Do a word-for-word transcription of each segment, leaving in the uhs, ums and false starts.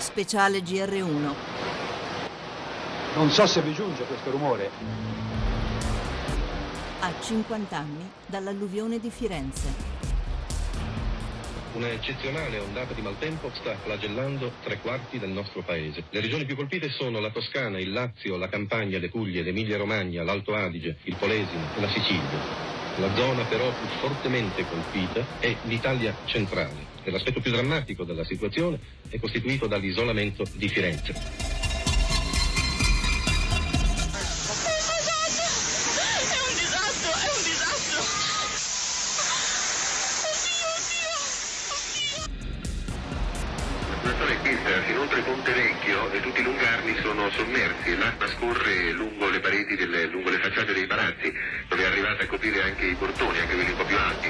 Speciale G R uno. Non so se vi giunge questo rumore. A cinquanta anni dall'alluvione di Firenze. Una eccezionale ondata di maltempo sta flagellando tre quarti del nostro paese. Le regioni più colpite sono la Toscana, il Lazio, la Campania, le Puglie, l'Emilia-Romagna, l'Alto Adige, il Polesine e la Sicilia. La zona però più fortemente colpita è l'Italia centrale e l'aspetto più drammatico della situazione è costituito dall'isolamento di Firenze. Inoltre Ponte Vecchio e tutti i lungarni sono sommersi, l'acqua scorre lungo le pareti, delle, lungo le facciate dei palazzi, dove è arrivata a coprire anche i portoni, anche quelli un po' più alti.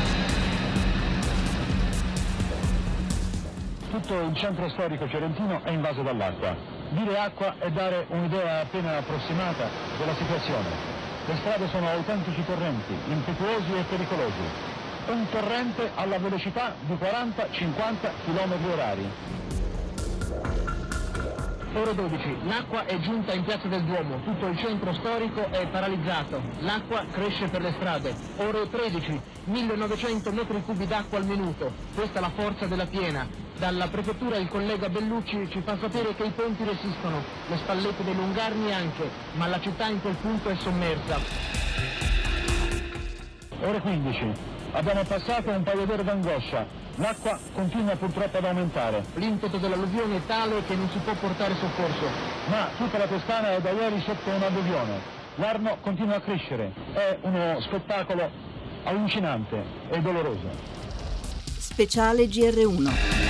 Tutto il centro storico fiorentino è invaso dall'acqua. Dire acqua è dare un'idea appena approssimata della situazione. Le strade sono autentici torrenti, impetuosi e pericolosi. Un torrente alla velocità di quaranta cinquanta chilometri orari. Ore dodici, l'acqua è giunta in Piazza del Duomo, tutto il centro storico è paralizzato, l'acqua cresce per le strade. Ore tredici, millenovecento metri cubi d'acqua al minuto, questa è la forza della piena. Dalla prefettura il collega Bellucci ci fa sapere che i ponti resistono, le spallette dei lungarni anche, ma la città in quel punto è sommersa. Ore quindici, abbiamo passato un paio d'ore d'angoscia. L'acqua continua purtroppo ad aumentare. L'impeto dell'alluvione è tale che non si può portare soccorso. Ma tutta la Toscana è da ieri sotto un'alluvione. L'Arno continua a crescere. È uno spettacolo allucinante e doloroso. Speciale G R uno.